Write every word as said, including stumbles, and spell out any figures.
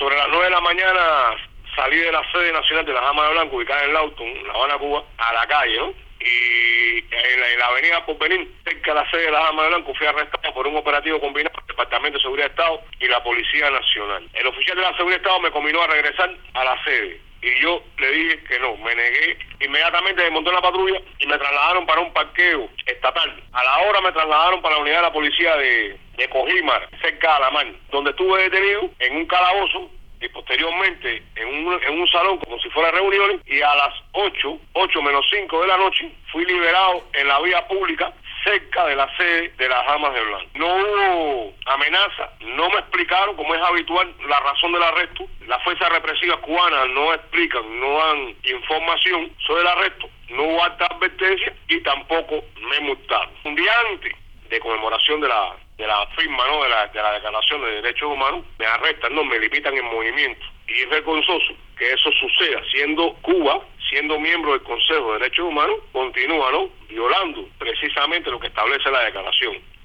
Sobre las nueve de la mañana salí de la sede nacional de las Damas de Blanco, ubicada en Lawton, La Habana, Cuba, a la calle, ¿no? Y en la, en la avenida Porvenir, cerca de la sede de las Damas de Blanco, fui arrestado por un operativo combinado del Departamento de Seguridad de Estado y la Policía Nacional. El oficial de la Seguridad de Estado me combinó a regresar a la sede y yo le dije que no, me negué. Inmediatamente me montó en la patrulla y me trasladaron para un parqueo estatal. A la hora me trasladaron para la unidad de la policía de, de Cojímar, cerca de Alamar, donde estuve detenido en un calabozo y posteriormente en un, en un salón como si fuera reuniones, y a las ocho, ocho menos cinco de la noche fui liberado en la vía pública cerca de la sede de las Damas de Blanco. No hubo amenaza, no me explicaron, como es habitual, la razón del arresto. Las fuerzas represivas cubanas no explican, no dan información sobre el arresto, no hubo alta advertencia y tampoco me multaron. Un día antes de conmemoración de la de la firma, ¿no?, de la, de la Declaración de Derechos Humanos, me arrestan, no, me limitan en movimiento. Y es vergonzoso que eso suceda, siendo Cuba, siendo miembro del Consejo de Derechos Humanos, continúa, ¿no?, violando precisamente lo que establece la Declaración.